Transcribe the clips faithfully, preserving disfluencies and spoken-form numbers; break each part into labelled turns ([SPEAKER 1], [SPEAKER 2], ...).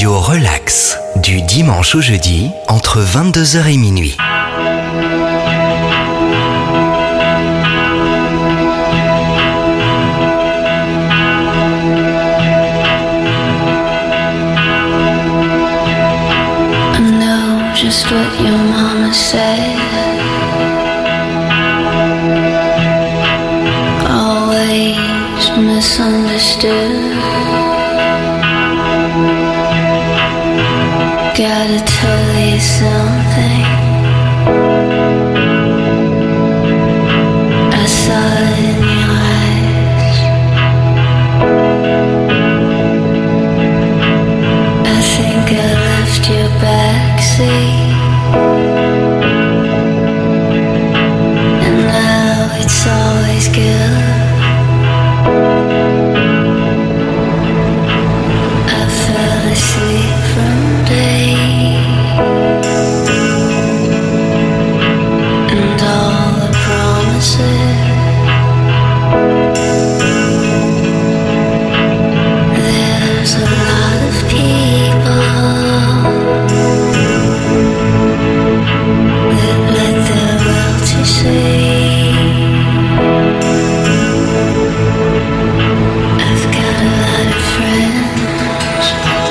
[SPEAKER 1] radio relax. Du dimanche au jeudi, entre vingt-deux heures et minuit.
[SPEAKER 2] I know just what your mama said. Always misunderstood. Gotta tell you something. I saw it in your eyes. I think I left your backseat, and now it's always good. I fell asleep from day, and all the promises. There's a lot of people that let their will to see. I've got a lot of friends.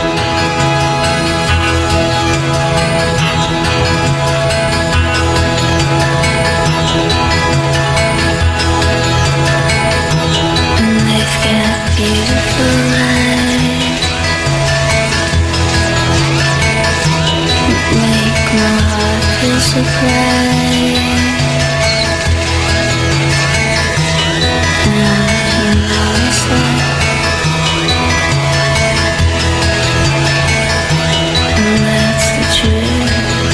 [SPEAKER 2] And they've got beautiful eyes that make my heart feel surprised. And you notice that, and that's the truth.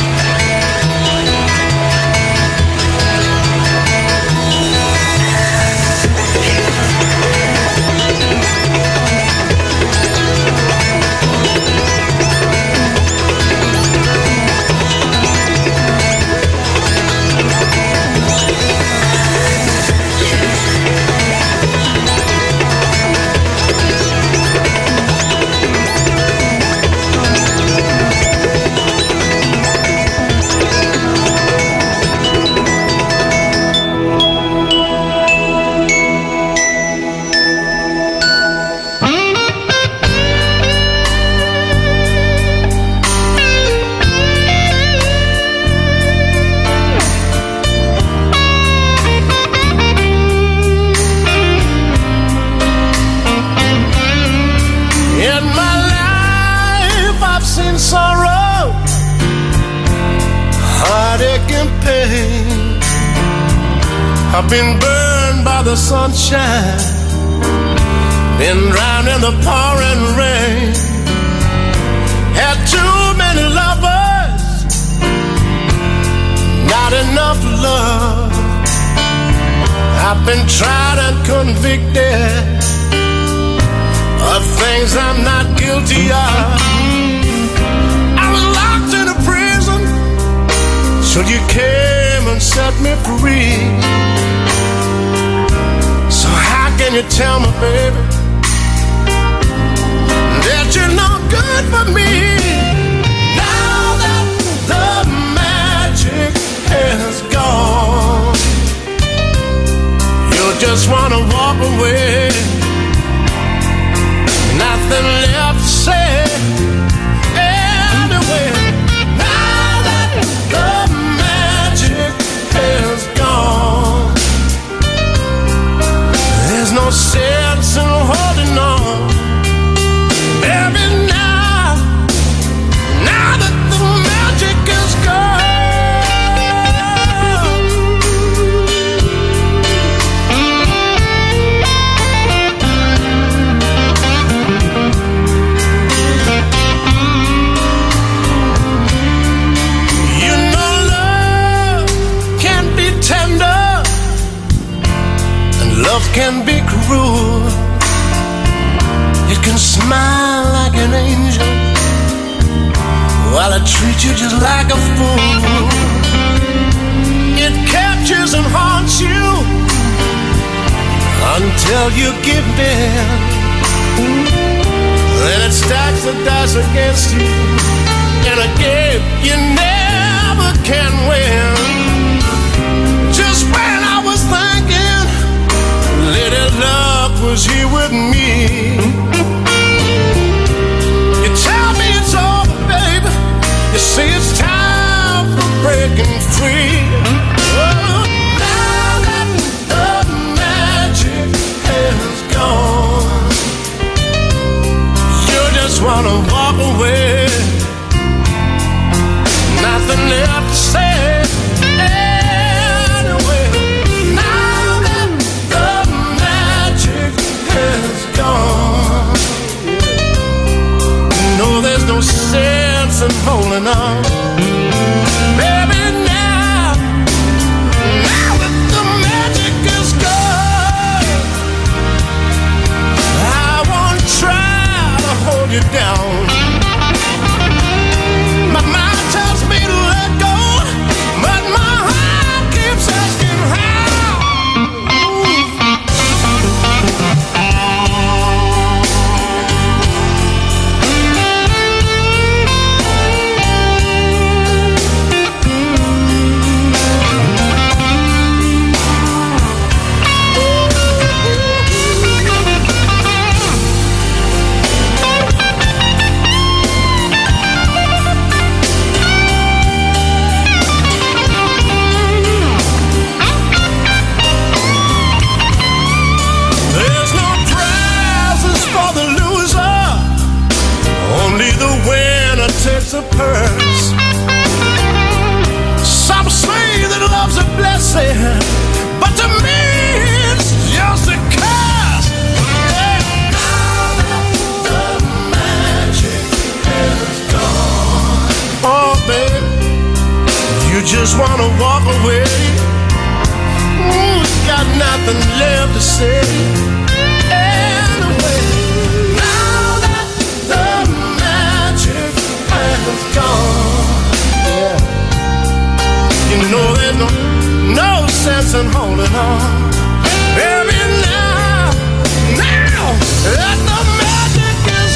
[SPEAKER 3] In my life I've seen sorrow, heartache and pain. I've been burned by the sunshine, been drowned in the pouring rain. Had too many lovers, not enough love. I've been tried and convicted of things I'm not guilty of. I was locked in a prison till you came and set me free. So how can you tell me, baby, that you're no good for me? Now that the magic has gone, you just wanna walk away. Nothing left to say anyway. Now that the magic is gone, there's no sense in holding on. Baby, now, now that the magic is gone. Love can be cruel. It can smile like an angel while it treats you just like a fool. It captures and haunts you until you give in. and it stacks the dice against you. In a game you never can win. Just when I was thinking Lady Luck was here with me, you tell me it's over, baby. You say it's time for breaking free. Oh, now that the magic has gone, you just wanna walk away. Nothing left to say anyway. Now that the magic has gone, you know there's no sense in holding on. Baby, now, now that the magic is gone, I won't try to hold you down. My mind tells me to let go, but my heart keeps asking how. Takes a purse. Some say that love's a blessing, but to me it's just a curse. Yeah. Now that the magic has gone, oh baby, you just wanna walk away. Ooh, got nothing left to say anyway. Now that the magic has gone, yeah. You know there's no, no sense in holding on. Baby, now, now that the magic is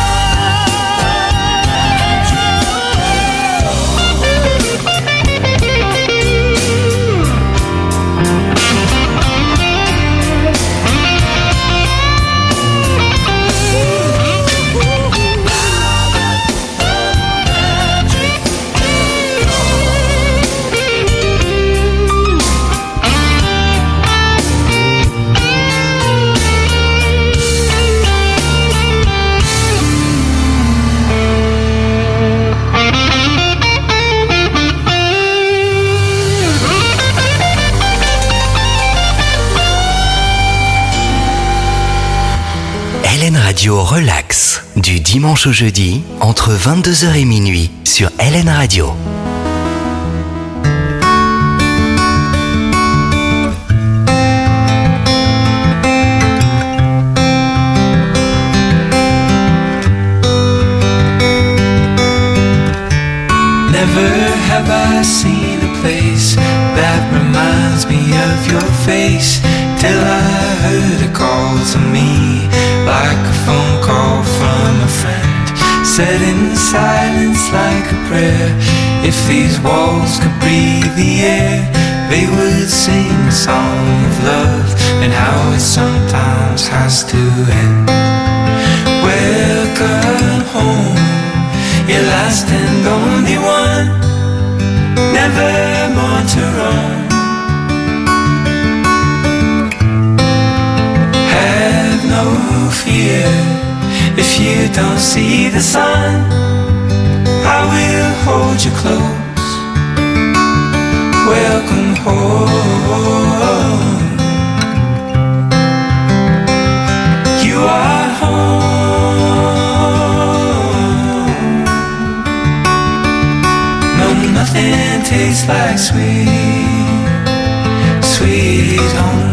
[SPEAKER 1] Radio Relax, du dimanche au jeudi, entre vingt-deux heures et minuit, sur L N Radio.
[SPEAKER 4] Never have I seen a place that reminds me of your face, till I heard a call to me, like a phone call from a friend, said in silence like a prayer. If these walls could breathe the air, they would sing a song of love, and how it sometimes has to end. Welcome home, your last and only one, never more to roam. Have no fear, if you don't see the sun, I will hold you close. Welcome home. You are home. No, nothing tastes like sweet, sweet home.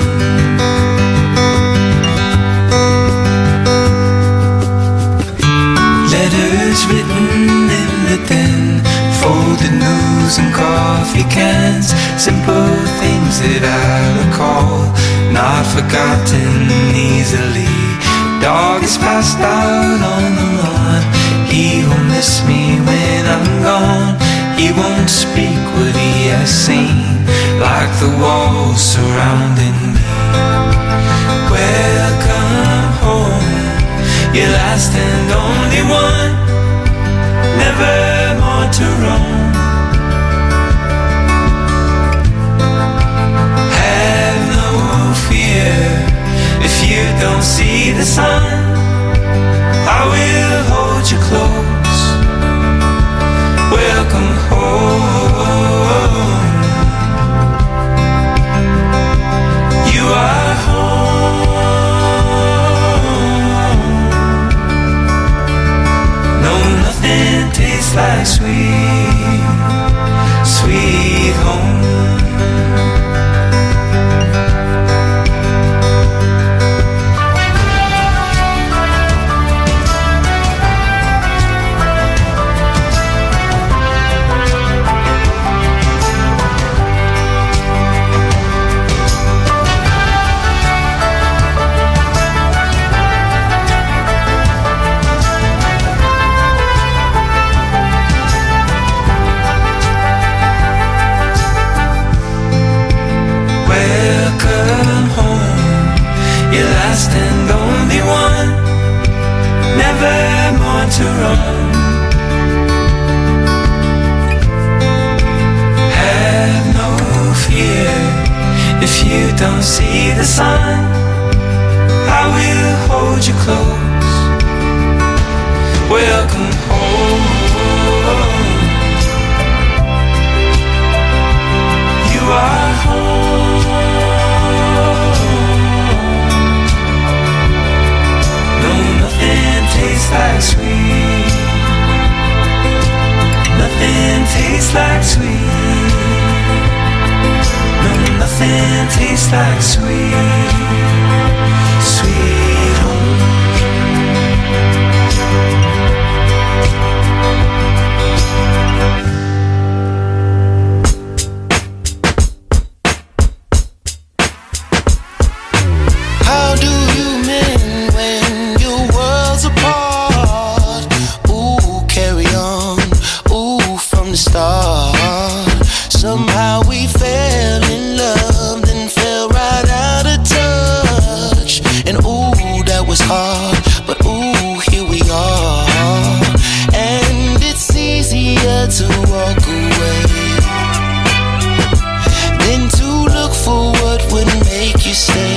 [SPEAKER 4] Written in the den, folded news and coffee cans, simple things that I recall, not forgotten easily. Dog is past cast out on the run. He will miss me when I'm gone. He won't speak what he has seen, like the walls surrounding me. Welcome home, your last and only one, never more to roam. Have no fear, if you don't see the sun, I will hold you close. Welcome home. You are home. No, nothing tastes like sweet, sweet home. And only one, never more to run. Have no fear, if you don't see the sun, I will hold you close. Welcome home. You are home. Nothing tastes like sweet. Nothing tastes like sweet. No, nothing tastes like sweet, sweet home.
[SPEAKER 3] How do you mend when your world's apart? Ooh, carry on, ooh, from the start. Somehow we fell in love, then fell right out of touch. And ooh, that was hard, but ooh, here we are. And it's easier to walk away than to look for what would make you stay.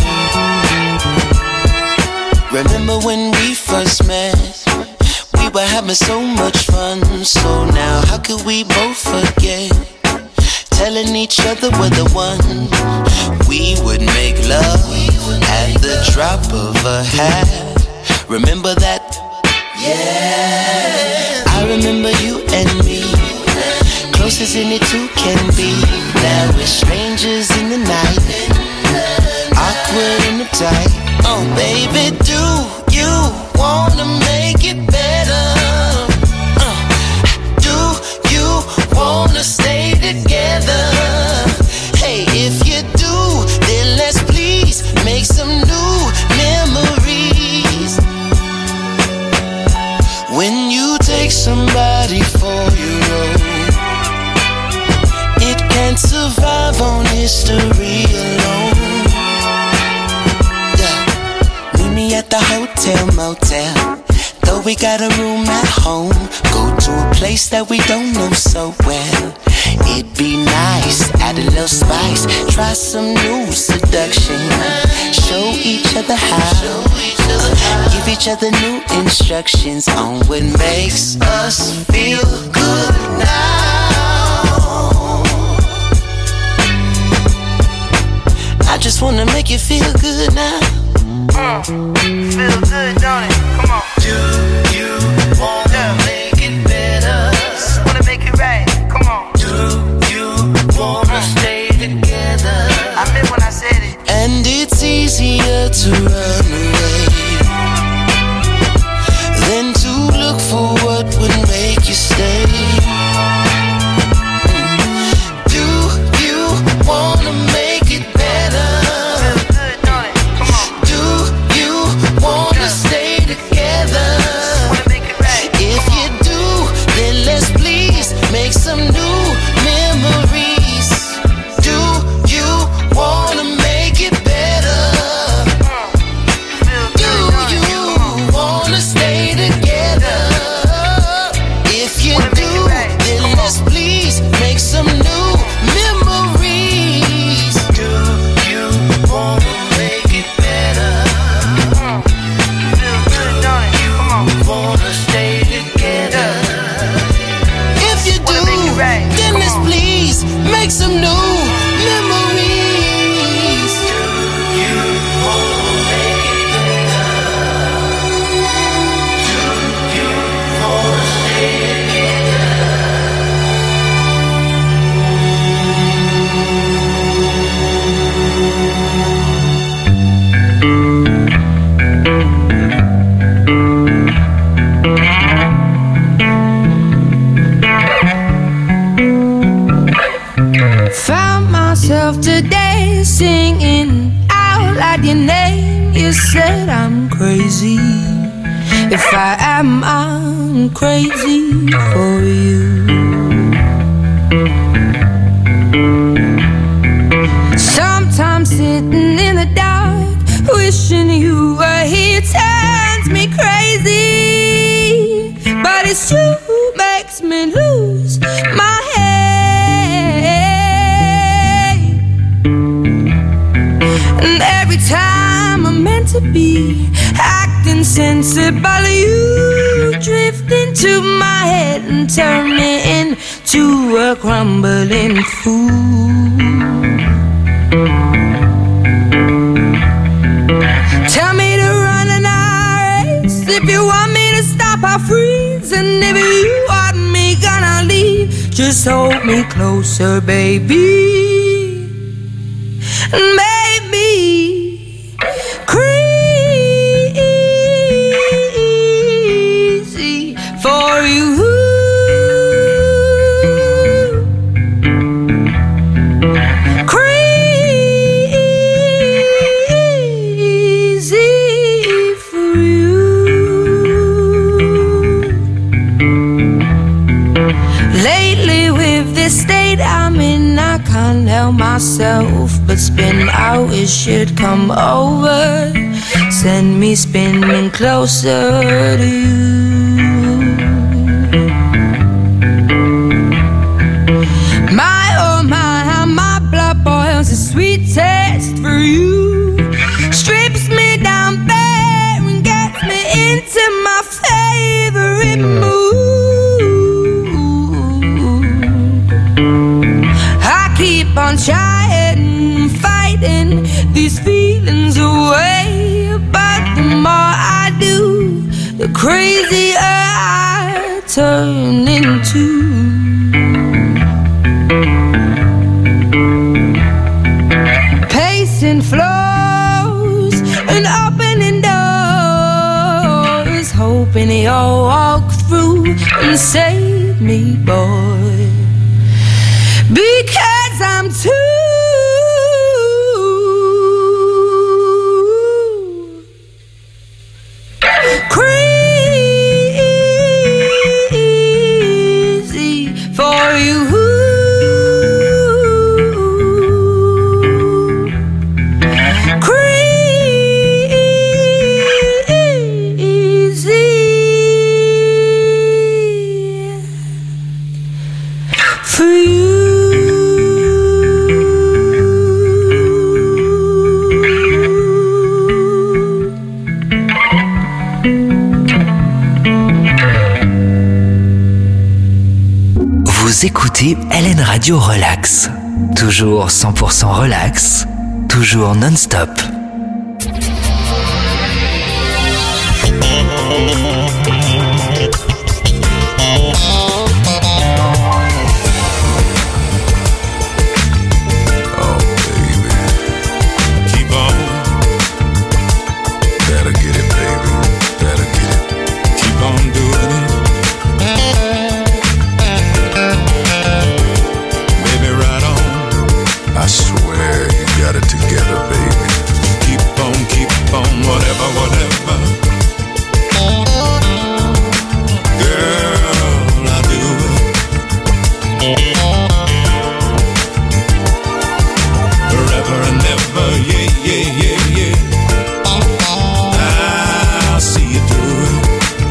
[SPEAKER 3] Remember when we first met? We were having so much fun. So now how could we both forget? Telling each other we're the one. We would make love at the drop of a hat. Remember that? Yeah. I remember you and me, close as any two can be. Now we're strangers in the night, awkward and uptight. Oh baby, do you wanna make it better? Uh, do you wanna stay together? Hey, if you do, then let's please make some new memories. When you take somebody for your own, it can't survive on history alone. At the hotel motel, though we got a room at home, go to a place that we don't know so well. It'd be nice, add a little spice, try some new seduction, show each other how, give each other new instructions on what makes us feel good now. I just wanna make you feel good now. Uh, feel good, don't it? Come on. Do you wanna yeah. make it better? Wanna make it right? Come on. Do you wanna uh. stay together? I meant when I said it. And it's easier to run away than to look for what would make you stay. Do you wanna make it better? Feel good, don't it? Come on. Do you wanna stay together?
[SPEAKER 5] crazy. If I am, I'm crazy for you. Sometimes sitting in the dark, wishing you were here turns me crazy. But it's you who makes me lose my head. And every time I'm meant to be acting sensible, you drift into my head and turn me into a crumbling fool. Tell me to run and I race. If you want me to stop, I'll freeze. And if you want me gonna leave, just hold me closer, baby. And baby, crazy for you. I'm in, I can't help myself but spin out. It should come over, send me spinning closer to you. My oh my, how my blood boils, a sweet taste for you. Strips me down bare and gets me into my favorite mood. Keep on trying, fighting these feelings away. But the more I do, the crazier I turn into. Pacing floors and opening doors, hoping you'll walk through and save me, boy. Because I'm too crazy for you. Crazy for you.
[SPEAKER 1] Écoutez L N Radio Relax. Toujours cent pour cent relax, toujours non-stop.
[SPEAKER 6] I swear you got it together, baby. Keep on, keep on, whatever, whatever. Girl, I do it. Forever and ever, yeah, yeah, yeah, yeah. I'll see you through it.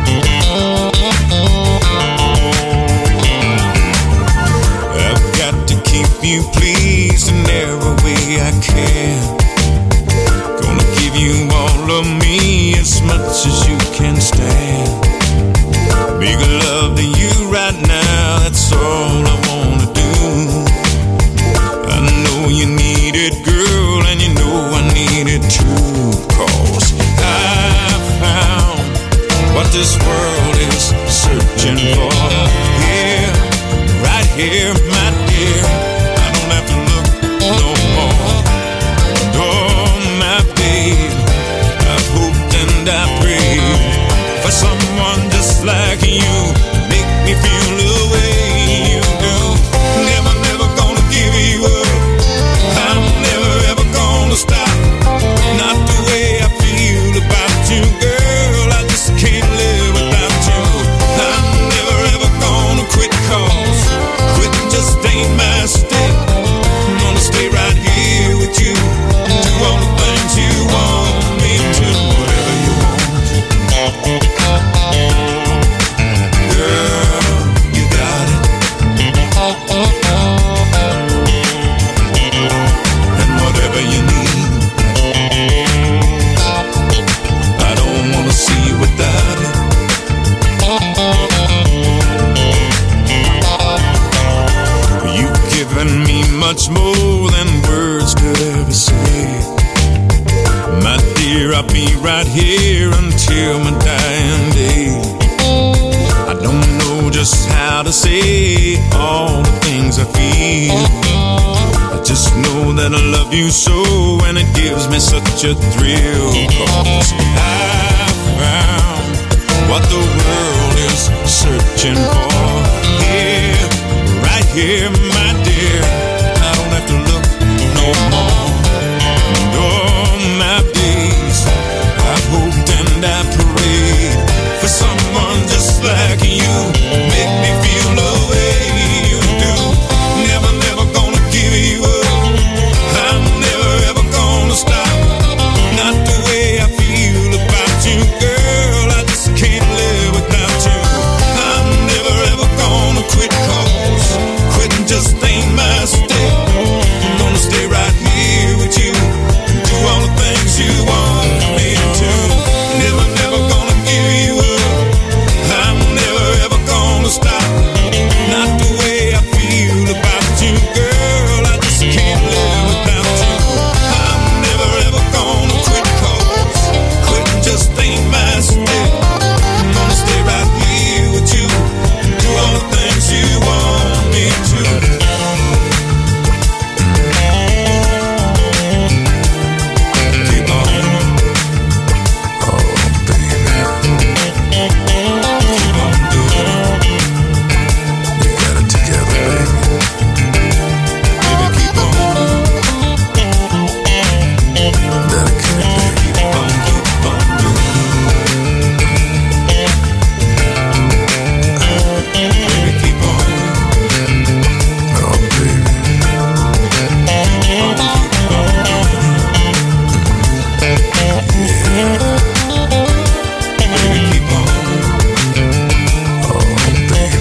[SPEAKER 6] I've got to keep you pleased in every way I can. Gonna give you all of me as much as you can stand. Make love to you right now, that's all I wanna do. I know you need it, girl, and you know I need it too. Cause I found what this world is searching for. Here, right here, my dear. I don't have to look no more. Oh, my babe, I've hoped and I prayed for someone just like you to make me feel the way you do. Never, never gonna give you up. I'm never ever gonna stop. Not the way I feel about you, girl. much more than words could ever say. My dear, I'll be right here until my dying day. I don't know just how to say all the things I feel. I just know that I love you so, and it gives me such a thrill. 'Cause I found what the world is searching for. Here, right here, my dear, I don't have to look no more. And all my days I hoped and I prayed for someone just like you, make me feel the way you do. Never, never gonna give you up. I'm never ever gonna stop. Not the way I feel about you, girl. I just can't live without you. I'm never ever gonna quit, 'cause quitting just ain't my step. I'm gonna stay right here with you and do all the things you want me to. Never, never gonna give you up. I'm never ever gonna stop. Not the way I feel about you, girl. I just can't live without you. I'm never ever gonna quit, 'cause quitting just ain't my step. I'm gonna stay right here with you and do all the things you want me to. Keep on. Oh, baby. Keep on doing it. You got it together, baby. Baby, keep on. Dedicated, baby. Keep on, keep on doing it. Baby, keep on. Oh, baby. Keep on, keep on doing it. Yeah. Baby, keep on. Oh, baby.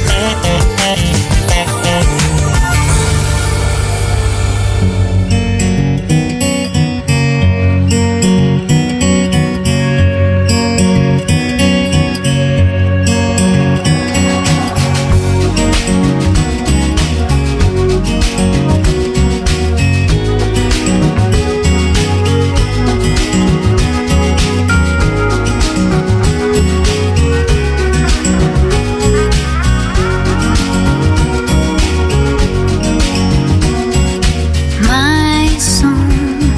[SPEAKER 7] My song,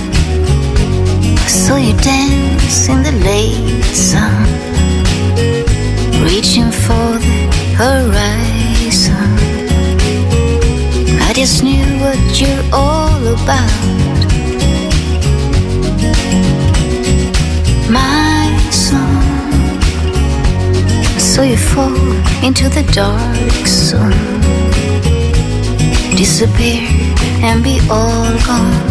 [SPEAKER 7] I saw you dance in the late sun, reaching for the horizon. I just knew what you're all about. My song, I saw you fall into the dark zone, disappear and be all gone.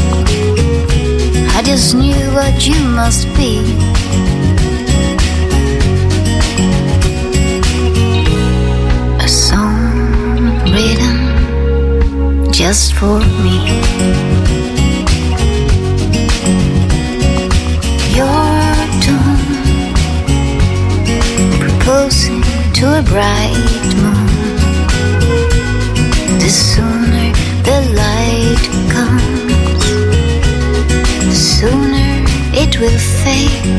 [SPEAKER 7] I just knew what you must be. A song written just for me. Your tone proposing to a bright moon. The sooner the light comes, the sooner it will fade.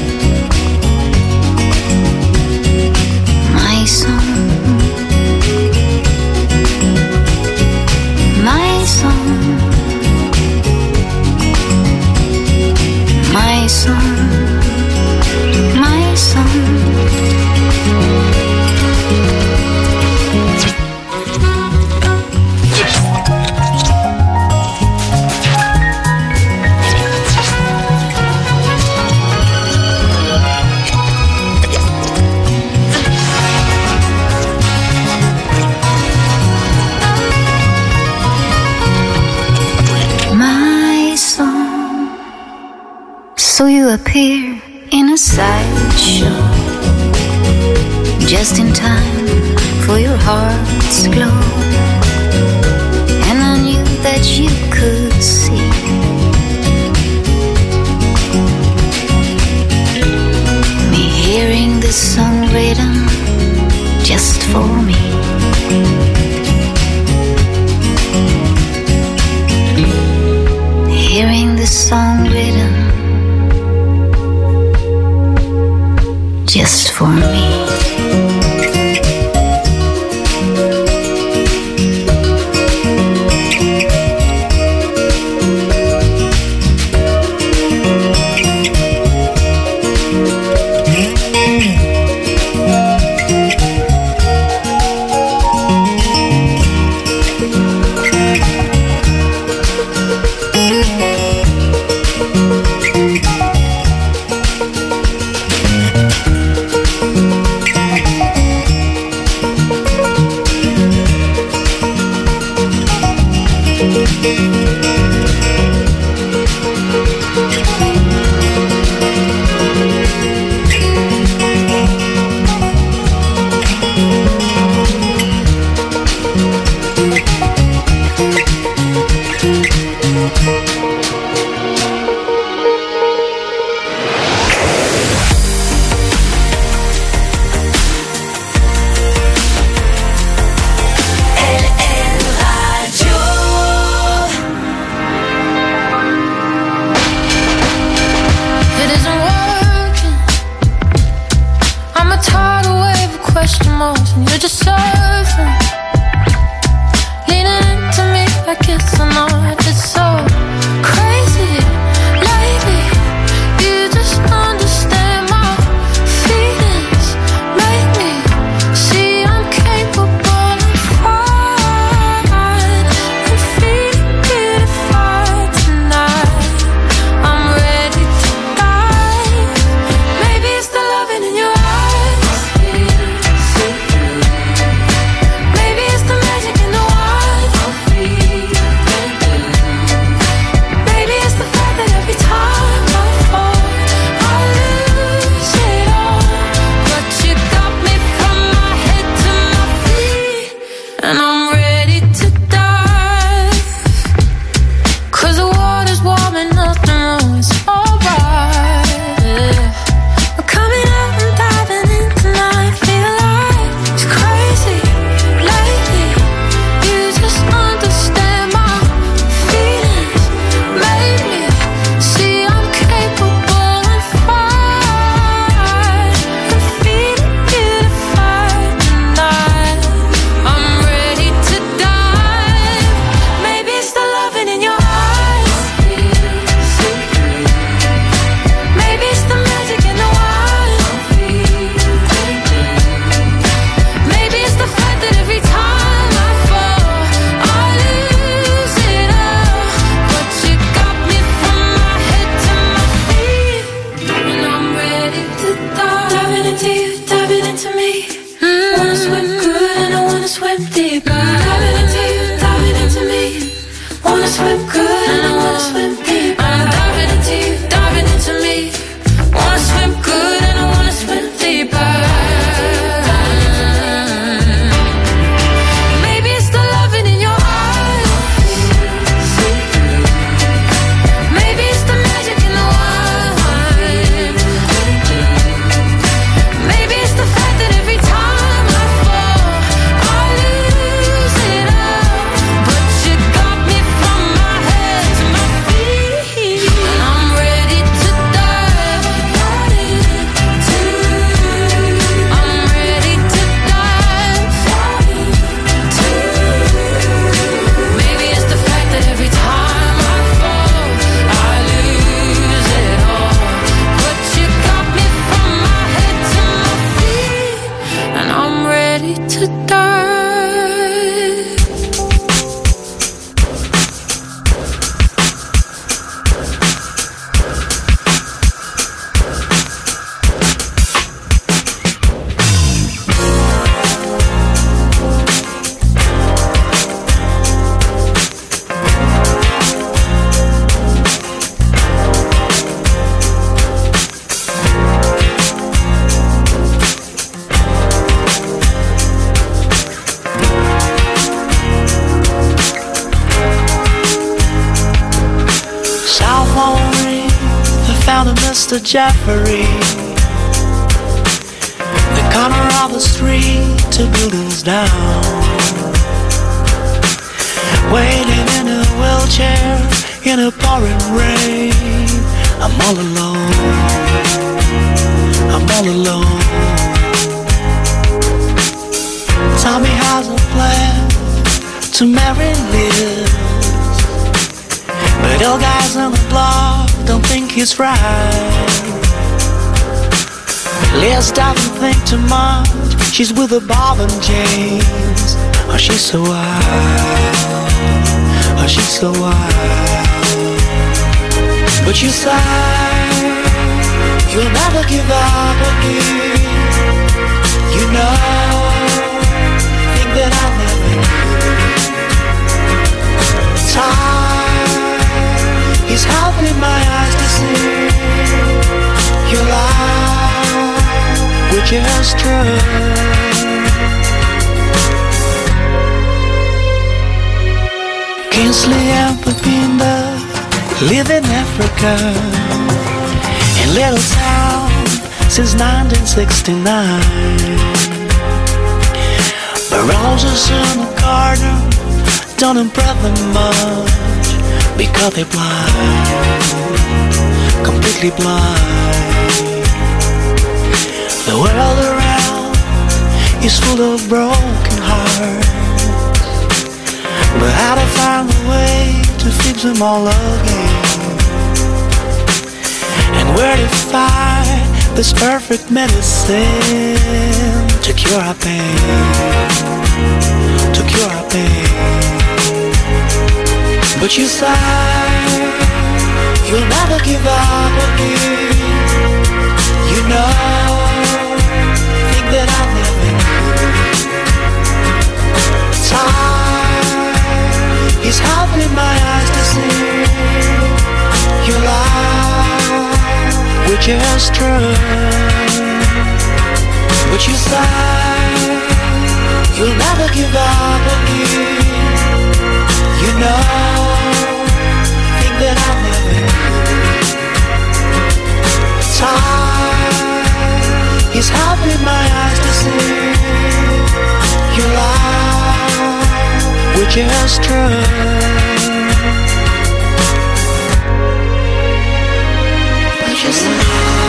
[SPEAKER 7] My song, my song, my song, my song. So you appear in a sideshow, just in time for your heart's glow. And I knew that you could see me hearing this song written just for me. just for me.
[SPEAKER 8] Mister Jeffrey, the corner of the street, two buildings down, waiting in a wheelchair in a pouring rain. I'm all alone, I'm all alone. Real guys on the block don't think he's right. Liz doesn't think too much. She's with the ball and James. Oh, she's so wild. Oh, she's so wild. But you say you'll never give up on me. You know, think that I'll never do. Time is helping my eyes to see your life, which is true. Kingsley and Pepinda live in Africa, in little town since nineteen sixty-nine. But roses in the garden don't impress them much, because they're blind, completely blind. The world around is full of broken hearts, but how to find a way to fix them all again, and where to find this perfect medicine to cure our pain, to cure our pain. But you say you'll never give up on me. You know, think that I'll never do. Time is helping my eyes to see your life, which is true. But you say you'll never give up on me. You know, think that I'll never do. Time is helping my eyes to see your life, which is true. Which is true.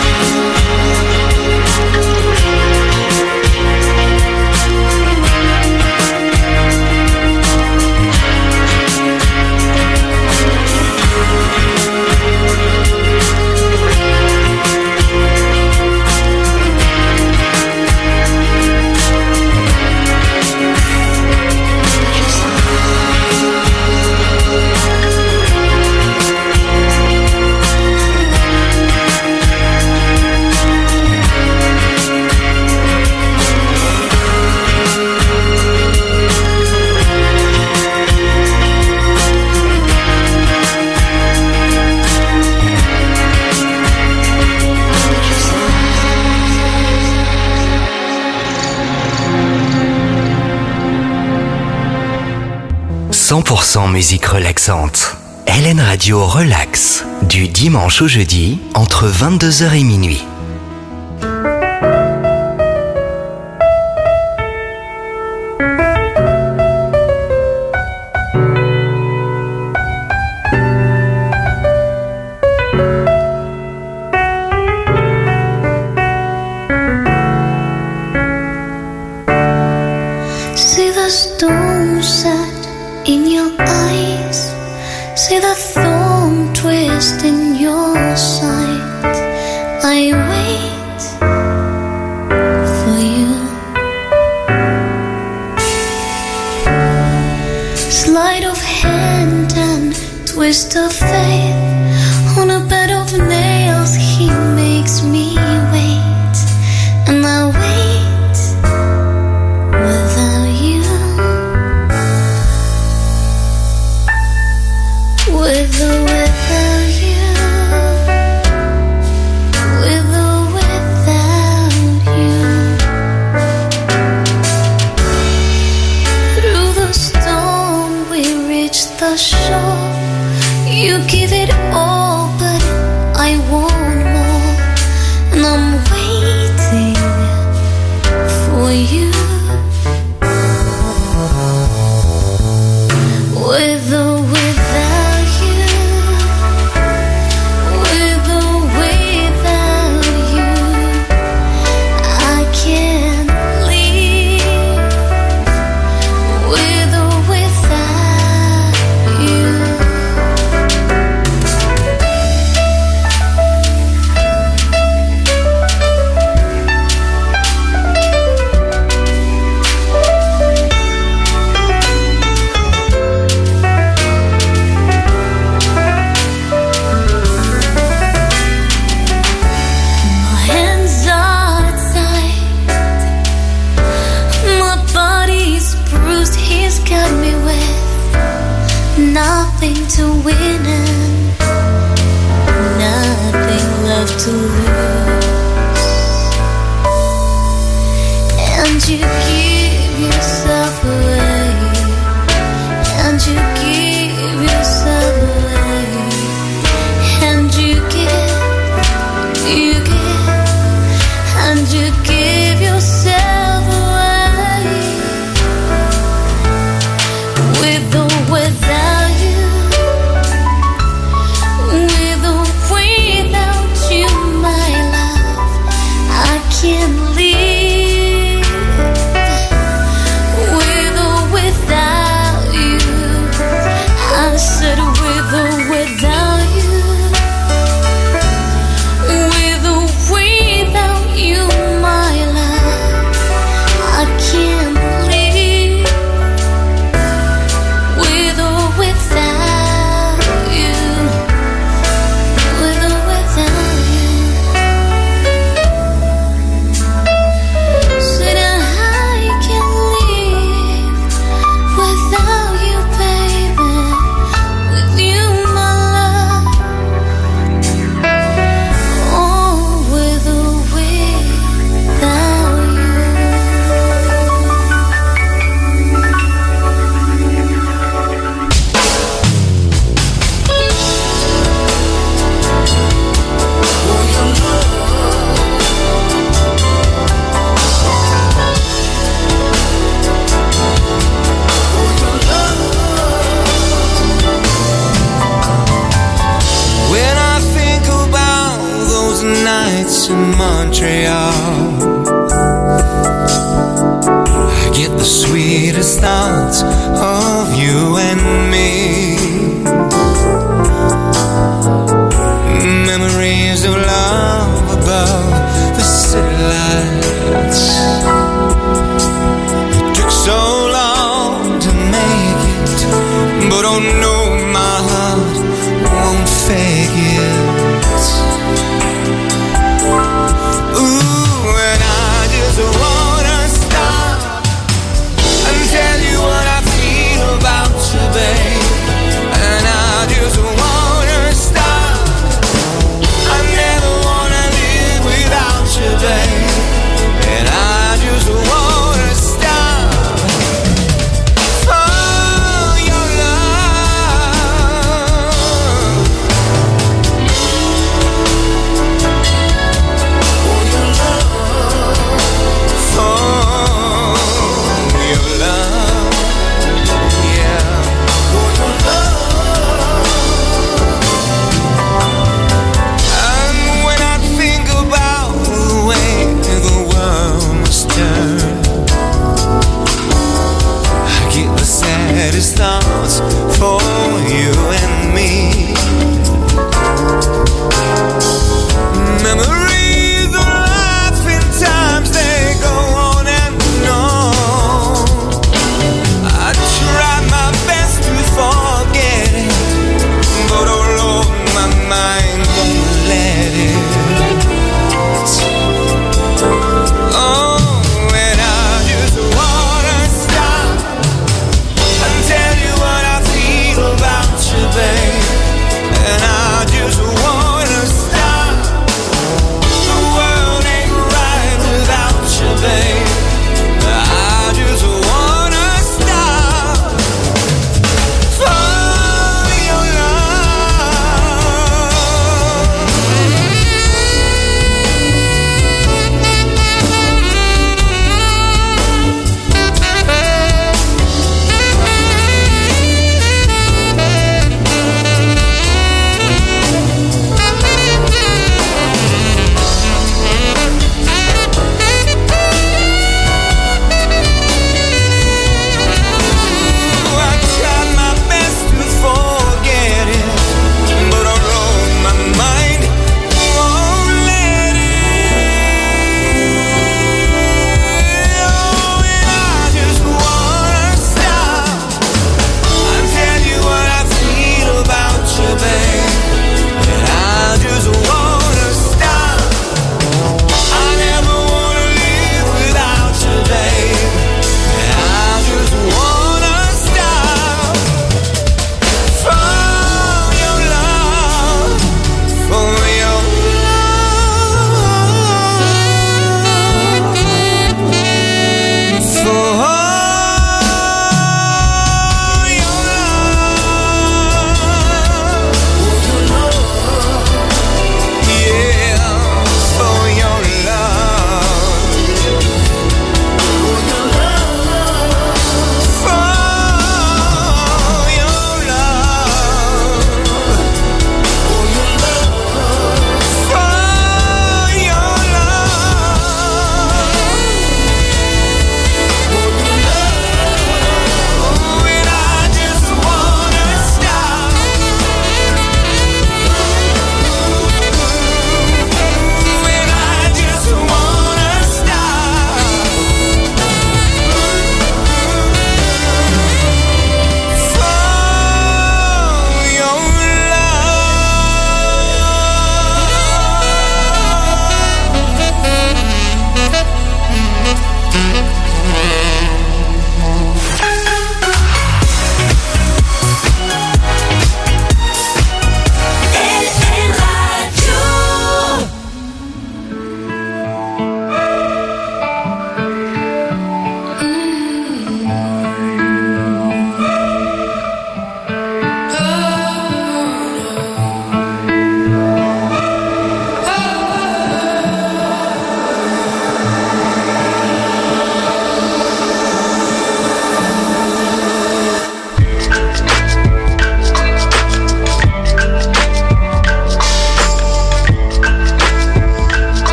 [SPEAKER 1] cent pour cent musique relaxante. L N Radio Relax, du dimanche au jeudi, entre vingt-deux heures et minuit.
[SPEAKER 7] See the stone set in your eyes, see the thorn twist in your side. I wait for you. Sleight of hand and twist of fate, on a bed of nails he makes me wait, and I wait without you. With or without you, with or without you. Through the storm we reached the shore. You you give yourself away, and you give yourself away, and you give, you give, and you give yourself away, with or without you, with or without you, my love, I can't live. With or without you, I said with or without you, with or without you, my love, I can't live. With or without you, with or without you. Said I can't live without you, baby. With you, my love. Oh, with or without you.
[SPEAKER 4] When I think about those nights in Montreal, I get the sweetest thoughts of you and me. Memories of love above the city lights. It took so long to make it, but oh no, my heart won't fake it. Ooh, and I just wanna stop and tell you what I feel.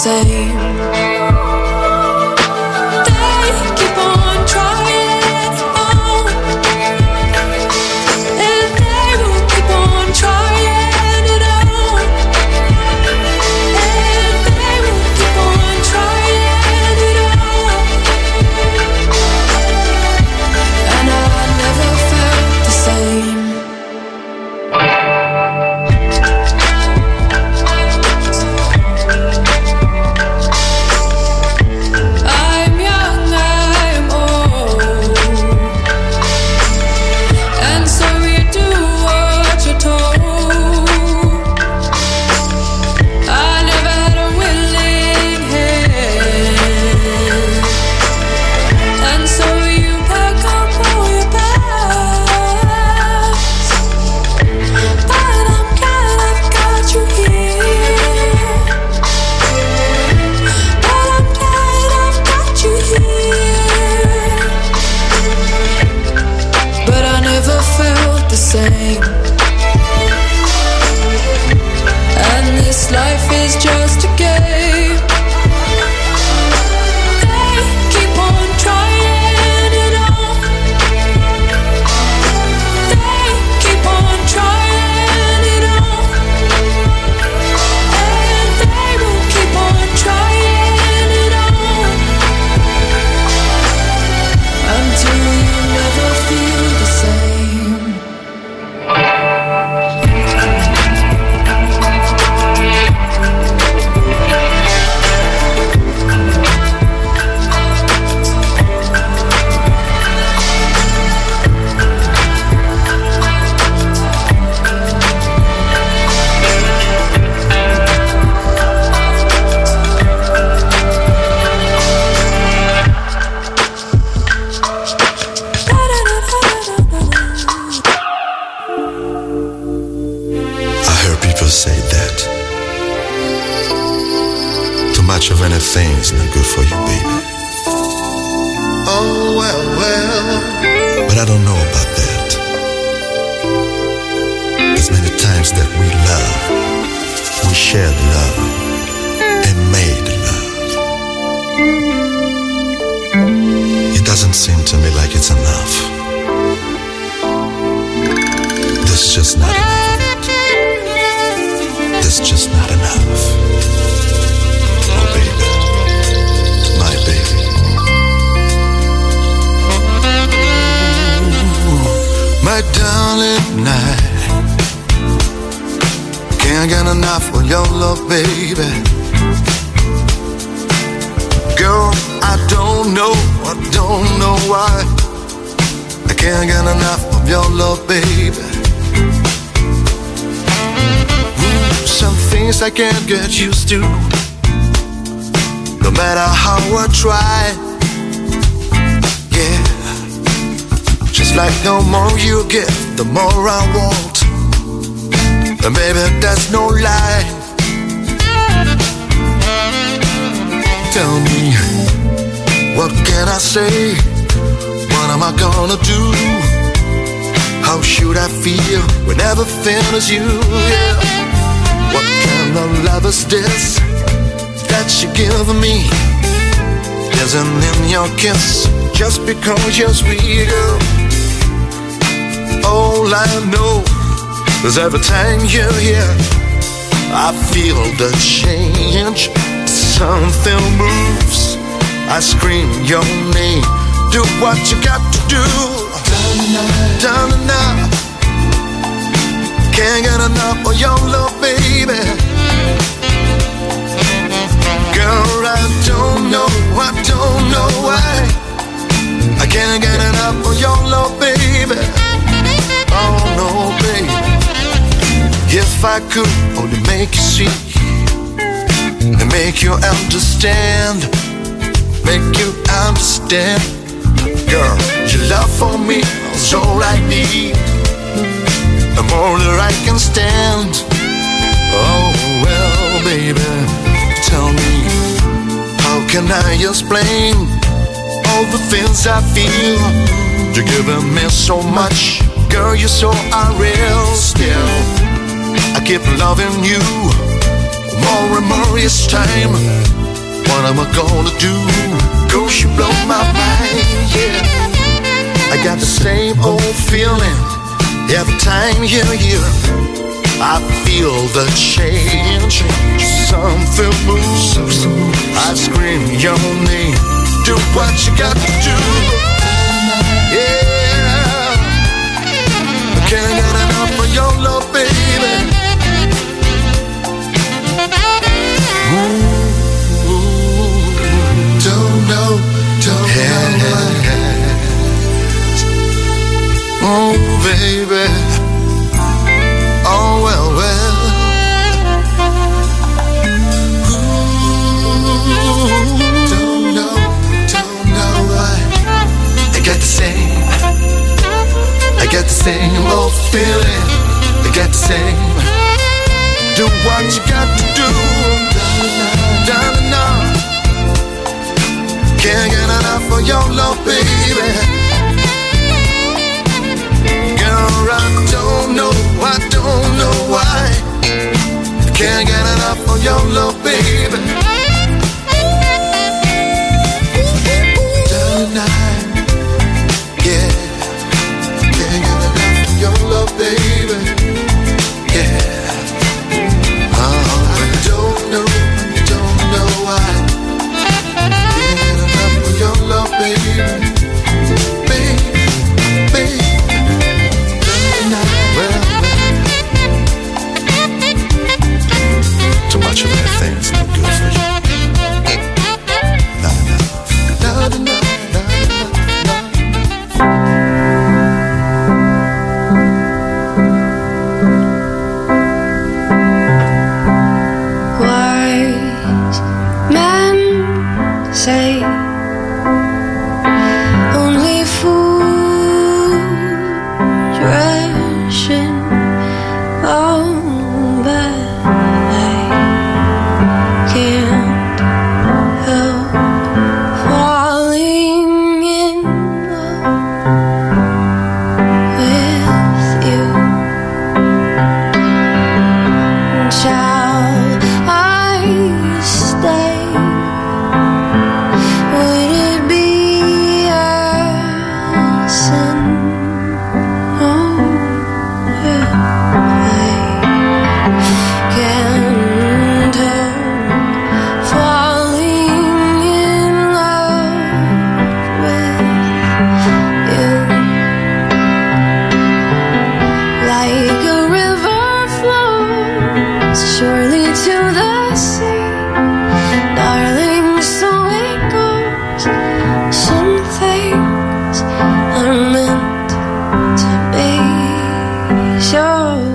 [SPEAKER 9] same. They keep on trying on, and they will keep on trying it on, and they will keep on trying it on. And I never felt the same. I'm young, I'm old, and so you do what you're told. I never had a willing hand, and so you pack up all your bags. But I'm glad I've got you here. But I'm glad I've got you here. But I never felt the same. And this life is just a game. They keep on trying it on. They keep on trying it on. And they will keep on trying it on until you never feel the same.
[SPEAKER 10] I heard people say that too much of anything is not good for you, baby.
[SPEAKER 3] Oh, well, well.
[SPEAKER 10] But I don't know about that. There's many times that we love, we shared love, and made love. It doesn't seem to me like it's enough. There's just not enough of it. There's just not enough. Oh, baby, my baby.
[SPEAKER 3] My darling, I can't get enough of your love, baby. Girl, I don't know, I don't know why I can't get enough of your love, baby. Ooh, some things I can't get used to, no matter how I try. Yeah, just like the more you give, the more I want. And baby, that's no lie. Tell me, what can I say? What am I gonna do? How should I feel when everything is you? Yeah. What kind of love is this that you give me? Isn't in your kiss just because you're sweet, girl. All I know is every time you're here, I feel the change. Something moves, I scream your name. Do what you got to do. Done enough. Can't get enough of your love, baby. Girl, I don't know, I don't know why I can't get enough of your love, baby. Oh no, baby. If I could only make you see and make you understand, make you understand. Girl, your love for me is all I need, the more that I can stand. Oh well, baby, tell me, how can I explain all the things I feel? You're giving me so much, girl, you're so unreal. Still, I keep loving you
[SPEAKER 10] more and more each time. What am I gonna do? Cause you blow my mind, yeah. I got the same old feeling every time you're here. I feel the change, something moves. I scream your name, do what you got to do. Yeah, I can't get enough of your love, baby. Ooh, don't know, don't know what. Oh, baby. Oh, well, well. Ooh, don't know, don't know why. I got the same, I got the same old feeling. I got the same. Do what you got to do. Darling, no. Can't get enough of your love, baby. Girl, I don't know, I don't know why. I can't get enough of your love, baby. Tonight, yeah. Can't get enough of your love, baby. Yeah. Oh, I don't know, I don't know why. Can't get enough of your love, baby. Baby, baby. Too much of anything is no good for you. Not enough. Not enough.
[SPEAKER 11] Wise men say only fools ration. Oh, but I can't help falling in love with you. Shall I stay? Would it be a sin? Oh, yeah. Can't help falling in love with you. Like a river flows surely to the sea, darling, so it goes. Some things are meant to be. So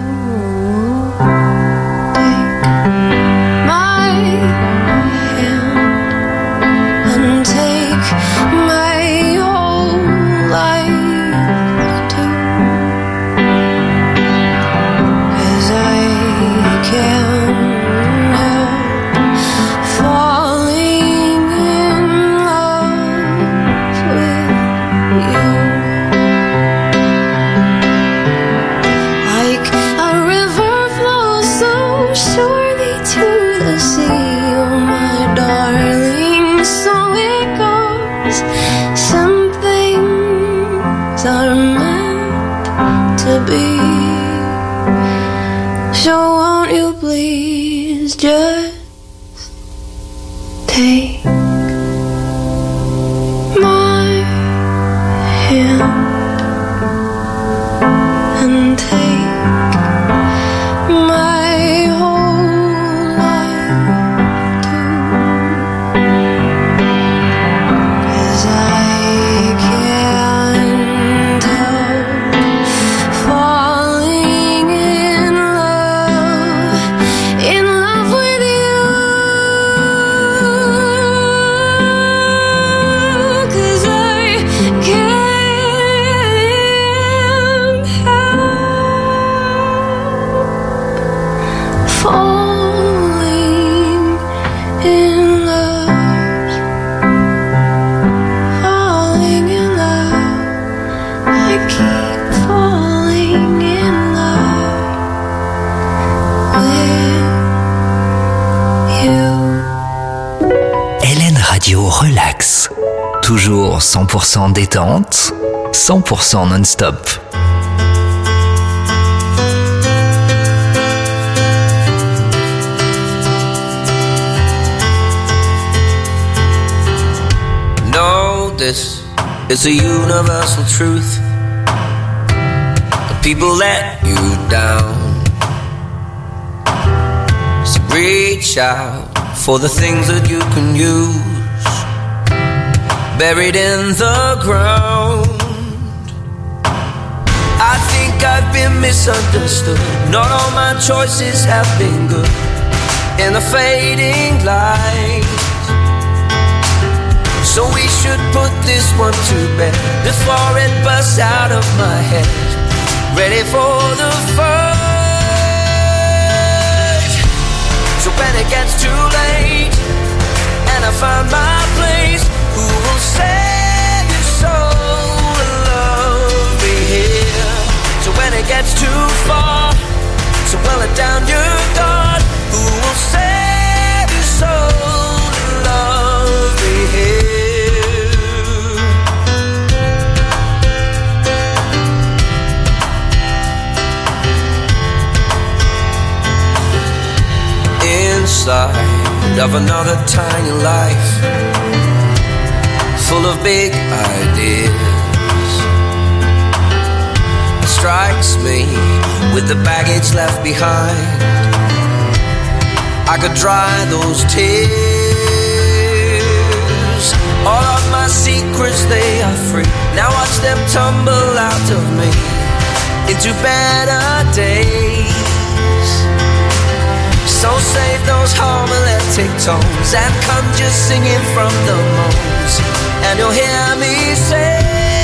[SPEAKER 11] take my hand and take my whole life too. 'Cause I can't help falling in love with you. Like a river flows so surely to the sea, oh my darling, so it goes. Some things are meant to be. So won't you please just take my hand and take my whole life too. 'Cause I can't help falling in love, in love with you. 'Cause I can't
[SPEAKER 1] toujours cent pour cent détente, cent pour cent non-stop.
[SPEAKER 12] No, this is a universal truth. The people let you down. So reach out for the things that you can use, buried in the ground. I think I've been misunderstood. Not all my choices have been good. In the fading light, so we should put this one to bed before it bursts out of my head. Ready for the fight. So when it gets too late and I find my place, who will save your soul and love me here? So when it gets too far, so well it down your guard. Who will save your soul and love me here? Inside of another tiny life, full of big ideas, it strikes me with the baggage left behind. I could dry those tears. All of my secrets, they are free. Now watch them tumble out of me into better days. So save those homiletic tones and come just singing from the moans, and you'll hear me say,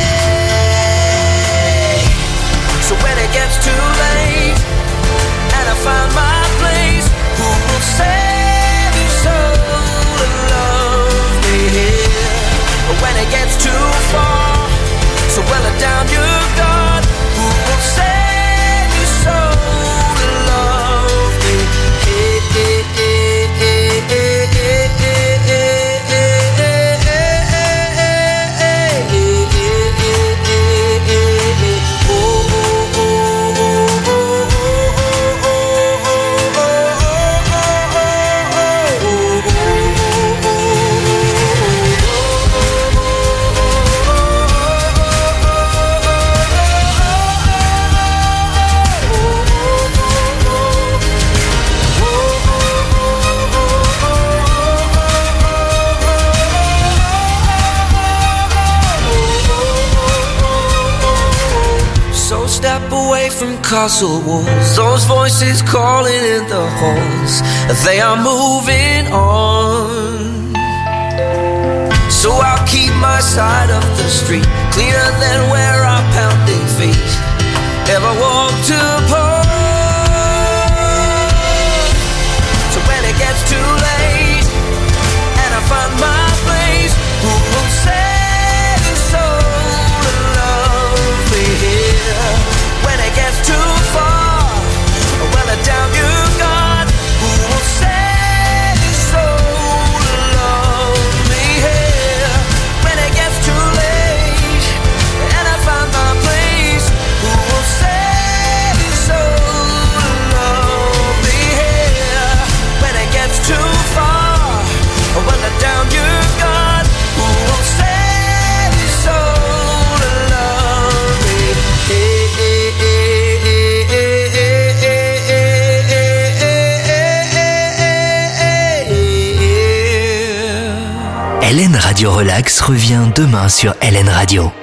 [SPEAKER 12] so when it gets too late and I find my place, who will save your soul and love me here? But when it gets too far, so well it down your guard. Who will save your soul and love me here? Step away from castle walls, those voices calling in the halls, they are moving on. So I'll keep my side of the street cleaner than where our pounding feet ever walked upon. So when it gets too late and I find my place, who will save your soul and love me here? When it gets too far, well it down you got. Who will save your soul and love me here? When it gets too late and I find my place, who will save your soul and love me here? When it gets too far, well it down you got. Who will save your soul and love me here?
[SPEAKER 1] L N Radio Relax revient demain sur L N Radio.